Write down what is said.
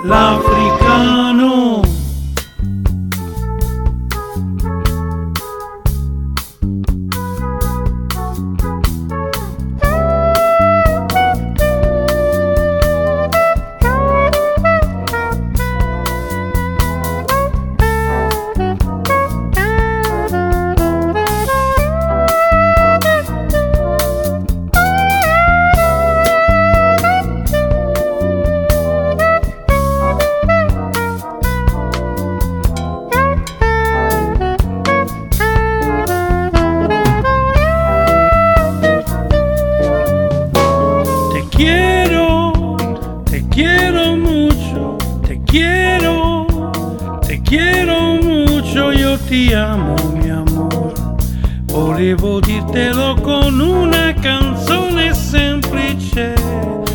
l'africano. Te quiero mucho, yo ti amo, mi amor. Volevo dirtelo con una canzone semplice.